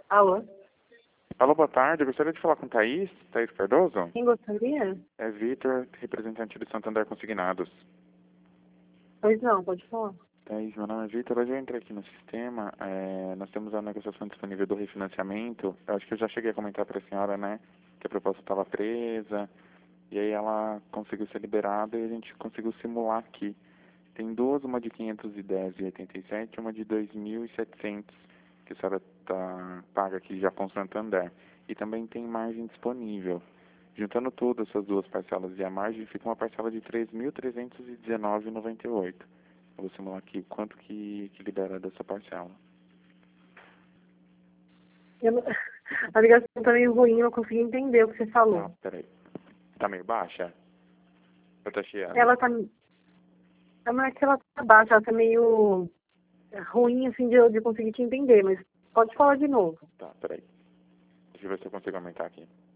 Alô? Alô, boa tarde. Eu gostaria de falar com Thaís Cardoso. Quem gostaria? É Vitor, representante do Santander Consignados. Pois não, pode falar. Thaís, meu nome é Vitor. Hoje eu entrei aqui no sistema. Nós temos a negociação disponível do refinanciamento. Eu acho que eu já cheguei a comentar para a senhora, né, que a proposta estava presa. E aí ela conseguiu ser liberada e a gente conseguiu simular aqui. Tem duas, uma de 510,87 e uma de 2.700, que a senhora paga aqui já com o Santander. E também tem margem disponível. Juntando tudo, essas duas parcelas e a margem, fica uma parcela de 3.319,98. Eu vou simular aqui quanto que libera dessa parcela. Eu não- A ligação tá meio ruim, eu não consegui entender o que você falou. Não, peraí. Tá meio baixa? Eu tô chiando. Ela tá... Não é que ela tá baixa, ela tá meio ruim, assim, de conseguir te entender, mas pode falar de novo. Tá, peraí. Deixa eu ver se eu consigo aumentar aqui.